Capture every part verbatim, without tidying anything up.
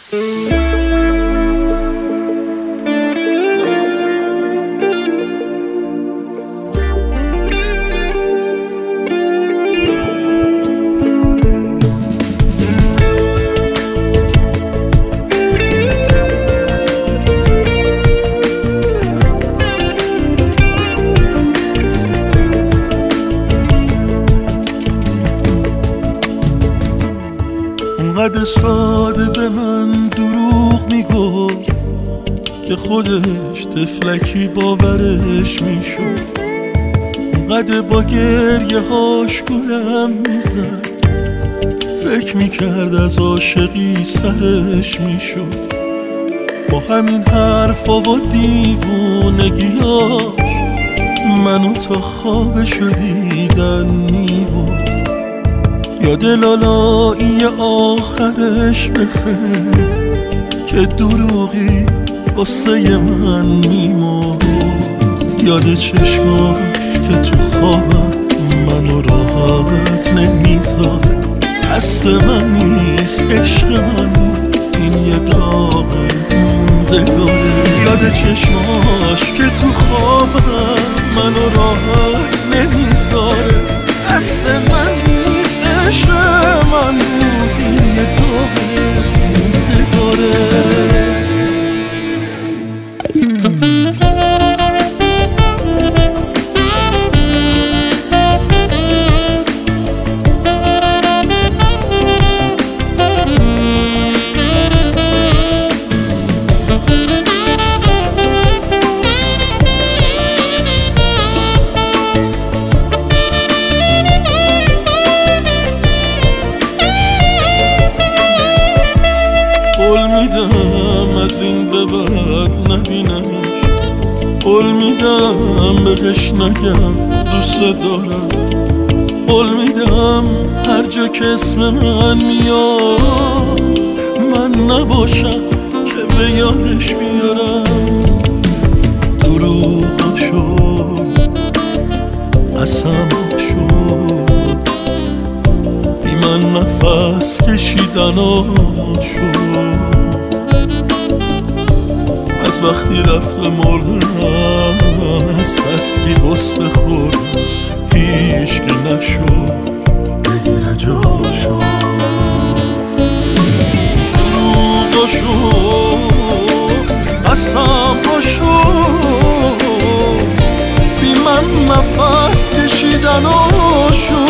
اونقدر ساده به من دروغ میگو که خودش طفلکی باورش میشد. اونقدر با گریه هاش گلم میزد، فکر میکرد از عاشقی سرش میشد. با همین حرفا و دیوونگیاش منو تا خوابشو دیدن میبود. یاد لالایی آخرش بخیر که دروغی واسه من میمرد. یاد چشماش که تو خوابم منو راحت نمیذاره. اصل من نیست عشق من بود، این یه داغ موندگاره. یاد چشماش که تو خوابم منو راحت نمیذاره. اصل من نیست عشق من بود، این یه داغ موندگاره. قول میدم از این به بعد نبینمش، قول میدم بهش نگم دوست دارم، قول میدم هر جا که اسم من میاد من نباشم که به یادش بیارم. دروغاشو قسماشو بی من نفس کشیدناشو از وقتی رفته مردم، از بس که غصه خوردم هیچ که نشد بگیره جاشو. دروغاشو قسماشو بی من نفس کشیدناشو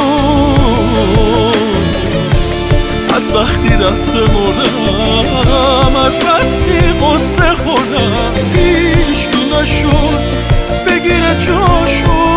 از وقتی رفته مردم، از بس که غصه خوردم هیچ کی نشد بگیره جاشو.